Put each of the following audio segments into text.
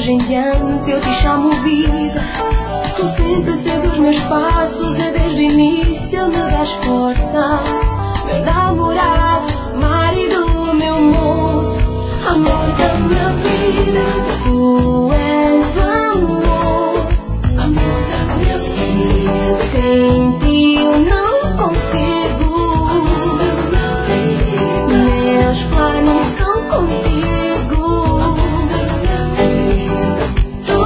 hoje em diante eu te chamo vida. Tu sempre cedo os meus passos e desde o início me das força. Meu namorado, marido, meu moço, amor da minha vida. Tu és o amor, amor da minha vida. Sem ti eu não consigo. Meus planos são contigo. Tu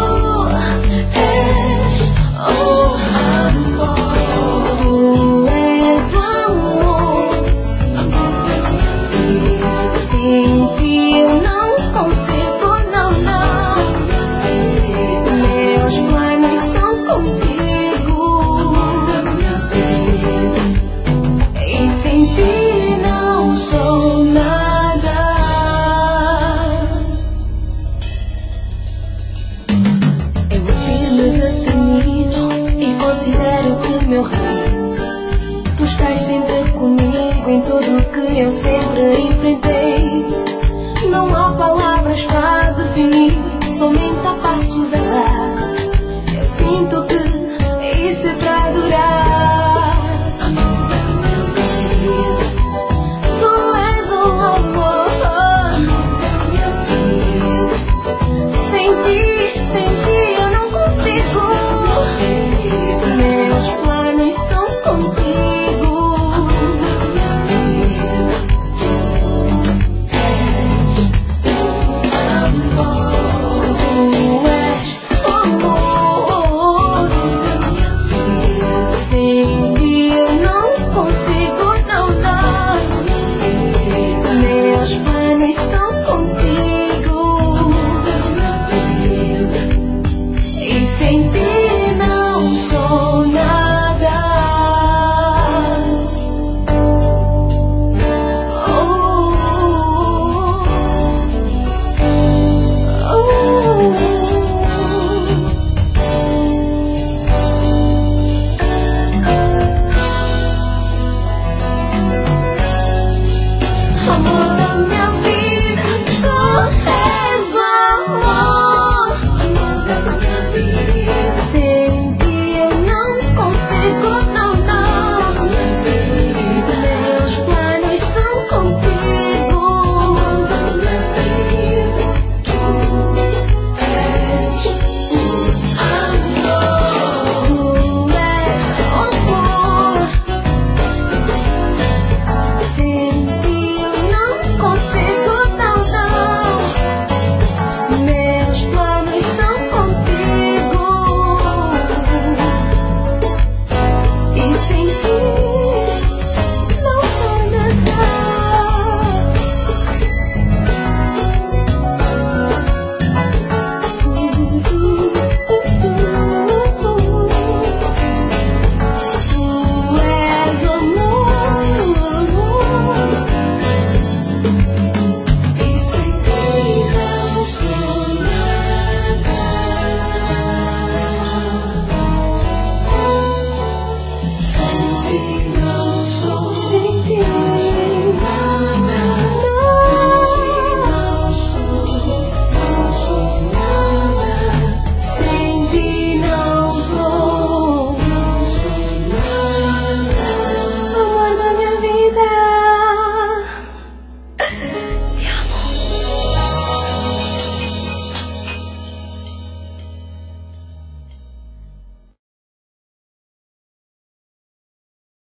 és o amor. Tu és o amor, amor da minha vida. Sem ti eu não consigo, não, não. Meus planos são contigo. E sem ti não sou nada. Eu afirmo e determino e considero-te meu rei. Tu estás sempre comigo em tudo que eu sempre enfrentei. Não há palavras para definir, somente há passos a